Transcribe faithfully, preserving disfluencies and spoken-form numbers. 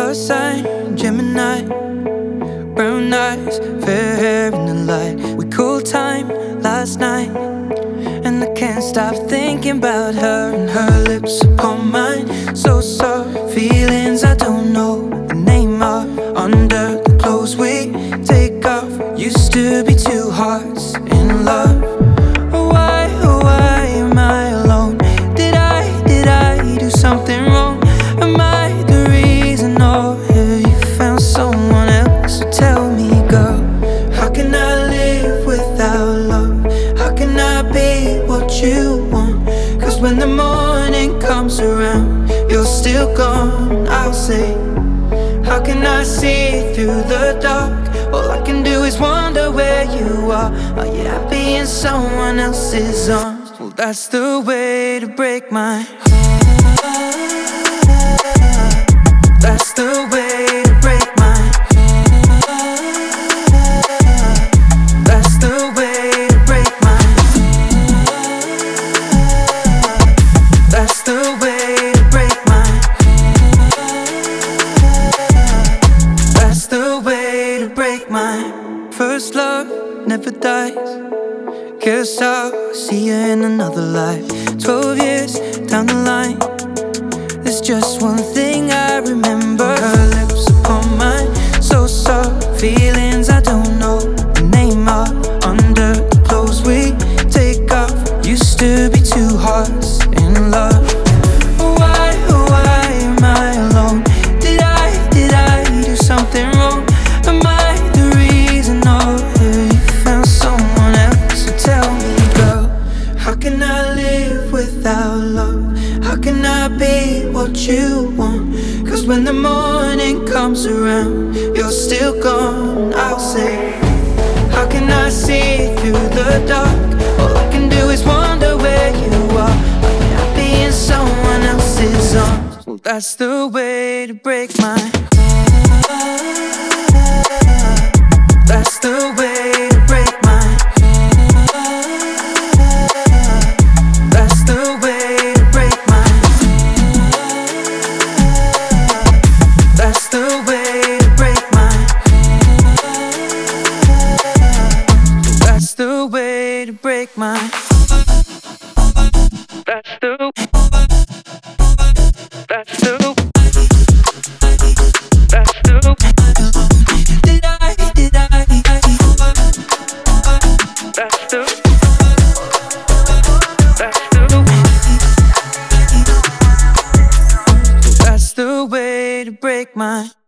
Earth sign, Gemini, brown eyes, fair hair in the light. We cool time last night, and I can't stop thinking about her and her lips upon mine. So soft, feelings I don't know the name of. Under the clothes we take off, used to be two hearts in love. Why, oh why am I alone? Did I, did I do something wrong? Am I the reason, or have you found someone else? So tell me, girl, how can I live without love? How can I be what you want? Cause when the morning comes around, you're still gone. I'll say, how can I see through the dark? All I can do is wonder where you are. Are you happy in someone else's arms? Well, that's the way to break my heart. That's the way to break my heart. That's the way to break my heart. That's the way to break my heart. That's the way to break my first love never dies. Guess I'll see you in another life. Twelve years down the line, there's just one thing I remember. Her lips upon mine, so soft, feelings I don't know the name of. Under the clothes we take off, used to be two hearts in love. Why, oh why am I alone? Did I, did I do something wrong? Am I the reason, or have you found someone else? So tell me, girl, how can I live without love? How can I be what you want? Cause when the morning comes around, you're still gone. I'll say, how can I see through the dark? All I can do is wonder where you are. Are you happy in someone else's arms? Well, that's the way to break my heart. That's the way to break my heart. That's the way to break my heart. That's the way to break my heart. That's the way to break my heart. That's the That's the That's the Did I, did I That's the That's the That's the way to break my